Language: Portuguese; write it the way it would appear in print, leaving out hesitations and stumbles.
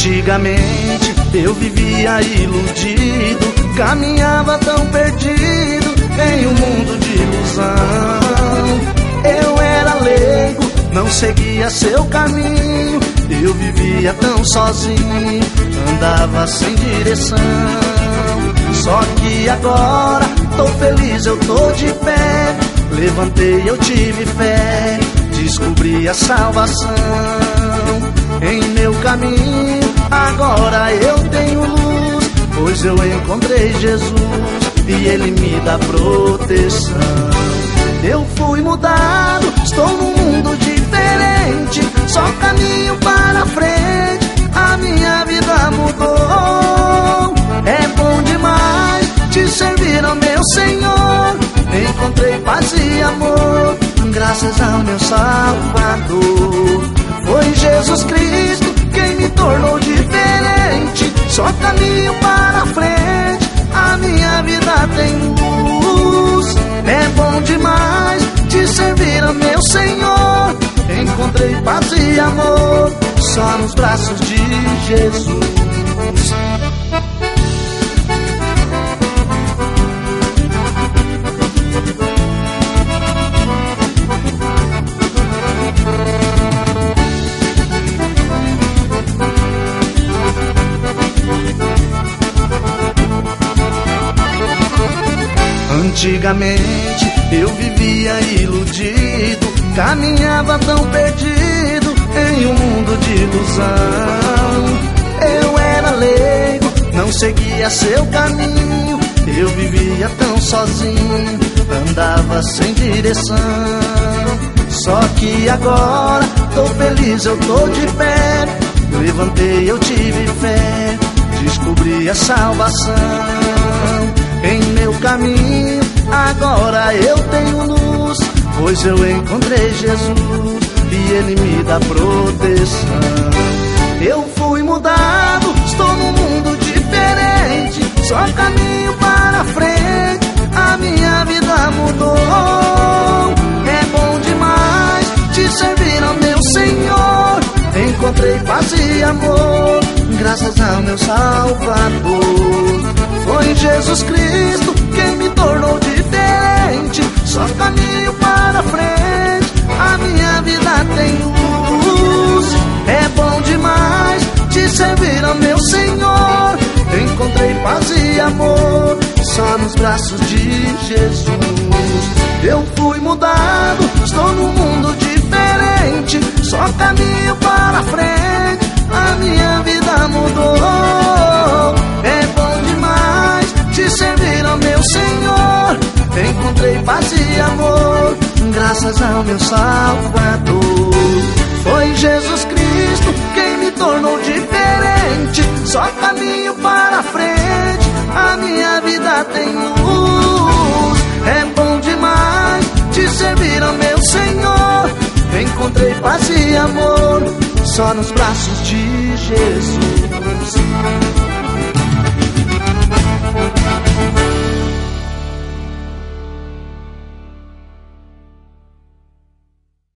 Antigamente eu vivia iludido, caminhava tão perdido em um mundo de ilusão. Eu era leigo, não seguia seu caminho, eu vivia tão sozinho, andava sem direção. Só que agora tô feliz, eu tô de pé, levantei, eu tive fé, descobri a salvação. Em meu caminho agora eu tenho luz, pois eu encontrei Jesus e Ele me dá proteção. Eu fui mudado, estou num mundo diferente, só caminho para frente, a minha vida mudou. É bom demais te servir ao meu Senhor, encontrei paz e amor, graças ao meu Salvador. Foi Jesus Cristo quem me tornou diferente, só caminho para frente, a minha vida tem luz. É bom demais te servir ao meu Senhor, encontrei paz e amor, só nos braços de Jesus. Antigamente eu vivia iludido, caminhava tão perdido em um mundo de ilusão. Eu era leigo, não seguia seu caminho, eu vivia tão sozinho, andava sem direção. Só que agora tô feliz, eu tô de pé, levantei, eu tive fé, descobri a salvação. Em meu caminho agora eu tenho luz, pois eu encontrei Jesus e Ele me dá proteção. Eu fui mudado, estou num mundo diferente, só caminho para frente, a minha vida mudou. É bom demais te servir ao meu Senhor, encontrei paz e amor, graças ao meu Salvador. Foi Jesus Cristo quem me tornou diferente, só caminho para frente, a minha vida tem luz. É bom demais te servir ao meu Senhor, encontrei paz e amor, só nos braços de Jesus. Eu fui mudado, estou num mundo diferente, só caminho para frente, a minha vida mudou. É bom demais te servir ao meu Senhor, encontrei paz e amor, graças ao meu Salvador. Foi Jesus Cristo quem me tornou diferente, só caminho para frente, a minha vida tem luz. É bom demais te servir ao meu Senhor, encontrei paz e amor, só nos braços de Jesus.